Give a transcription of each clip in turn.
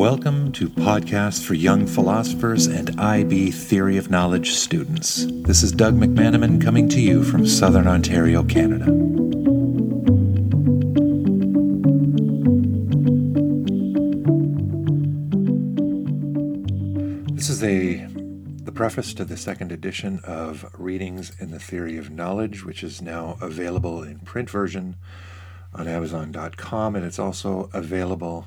Welcome to Podcasts for Young Philosophers and IB Theory of Knowledge students. This is Doug McManaman coming to you from Southern Ontario, Canada. This is the preface to the second edition of Readings in the Theory of Knowledge, which is now available in print version on Amazon.com, and it's also available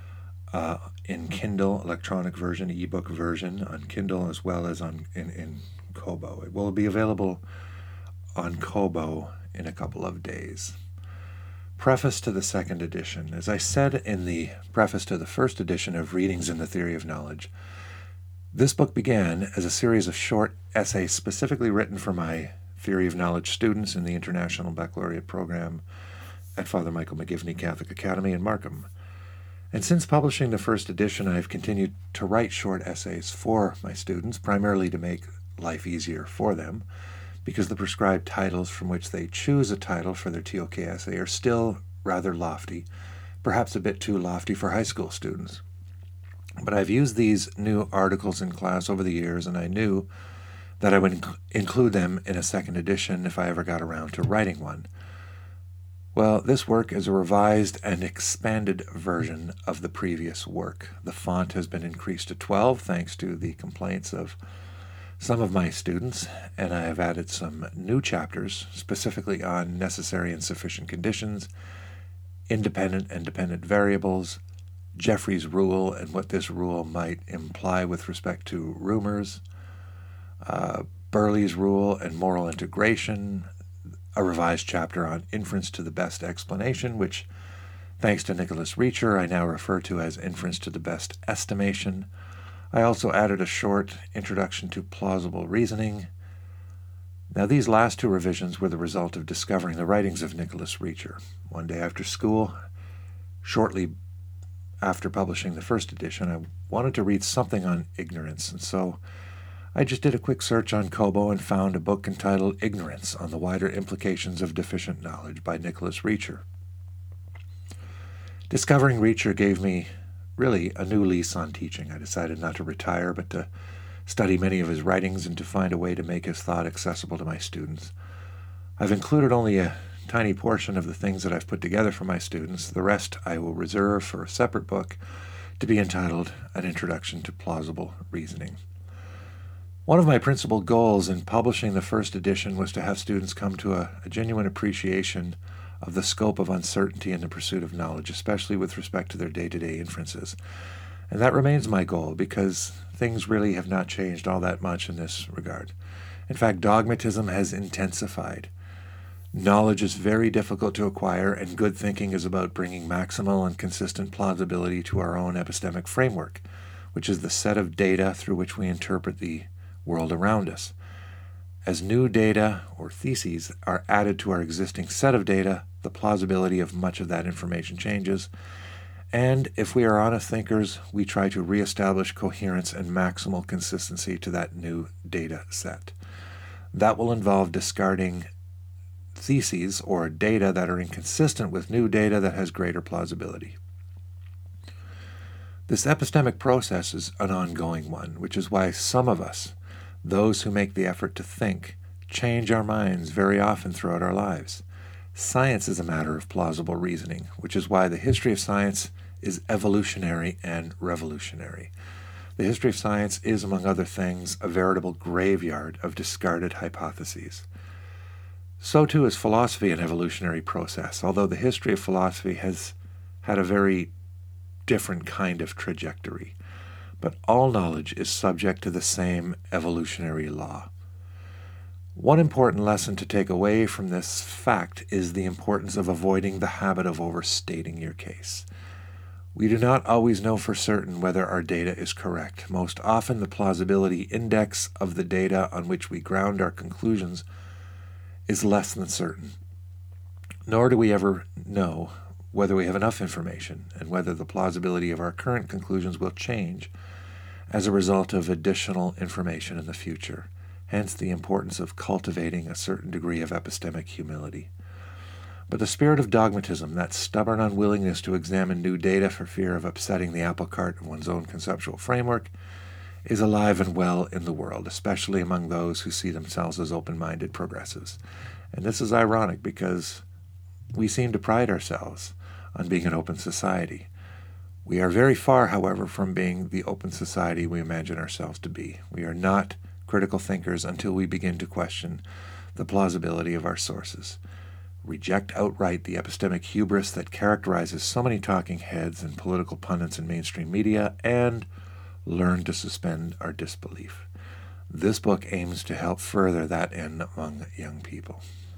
in Kindle, electronic version, ebook version on Kindle, as well as in Kobo. It will be available on Kobo in a couple of days. Preface to the second edition. As I said in the preface to the first edition of Readings in the Theory of Knowledge, this book began as a series of short essays specifically written for my Theory of Knowledge students in the International Baccalaureate program at Father Michael McGivney Catholic Academy in Markham. And since publishing the first edition, I've continued to write short essays for my students, primarily to make life easier for them, because the prescribed titles from which they choose a title for their TOK essay are still rather lofty, perhaps a bit too lofty for high school students. But I've used these new articles in class over the years, and I knew that I would include them in a second edition if I ever got around to writing one. Well, this work is a revised and expanded version of the previous work. The font has been increased to 12 thanks to the complaints of some of my students, and I have added some new chapters specifically on necessary and sufficient conditions, independent and dependent variables, Jeffrey's rule and what this rule might imply with respect to rumors, Burley's rule and moral integration, a revised chapter on inference to the best explanation, which, thanks to Nicholas Reacher, I now refer to as inference to the best estimation. I also added a short introduction to plausible reasoning. Now, these last two revisions were the result of discovering the writings of Nicholas Reacher. One day after school, shortly after publishing the first edition, I wanted to read something on ignorance, and so I just did a quick search on Kobo and found a book entitled Ignorance on the Wider Implications of Deficient Knowledge by Nicholas Reacher. Discovering Reacher gave me really a new lease on teaching. I decided not to retire, but to study many of his writings and to find a way to make his thought accessible to my students. I've included only a tiny portion of the things that I've put together for my students. The rest I will reserve for a separate book to be entitled An Introduction to Plausible Reasoning. One of my principal goals in publishing the first edition was to have students come to a genuine appreciation of the scope of uncertainty in the pursuit of knowledge, especially with respect to their day-to-day inferences. And that remains my goal because things really have not changed all that much in this regard. In fact, dogmatism has intensified. Knowledge is very difficult to acquire, and good thinking is about bringing maximal and consistent plausibility to our own epistemic framework, which is the set of data through which we interpret the world around us. As new data or theses are added to our existing set of data, the plausibility of much of that information changes, and if we are honest thinkers, we try to reestablish coherence and maximal consistency to that new data set. That will involve discarding theses or data that are inconsistent with new data that has greater plausibility. This epistemic process is an ongoing one, which is why some of us, those who make the effort to think, change our minds very often throughout our lives. Science is a matter of plausible reasoning, which is why the history of science is evolutionary and revolutionary. The history of science is, among other things, a veritable graveyard of discarded hypotheses. So too is philosophy an evolutionary process, although the history of philosophy has had a very different kind of trajectory. But all knowledge is subject to the same evolutionary law. One important lesson to take away from this fact is the importance of avoiding the habit of overstating your case. We do not always know for certain whether our data is correct. Most often, the plausibility index of the data on which we ground our conclusions is less than certain. Nor do we ever know whether we have enough information and whether the plausibility of our current conclusions will change as a result of additional information in the future, hence the importance of cultivating a certain degree of epistemic humility. But the spirit of dogmatism, that stubborn unwillingness to examine new data for fear of upsetting the apple cart of one's own conceptual framework, is alive and well in the world, especially among those who see themselves as open-minded progressives. And this is ironic because we seem to pride ourselves on being an open society. We are very far, however, from being the open society we imagine ourselves to be. We are not critical thinkers until we begin to question the plausibility of our sources, reject outright the epistemic hubris that characterizes so many talking heads and political pundits in mainstream media, and learn to suspend our disbelief. This book aims to help further that end among young people.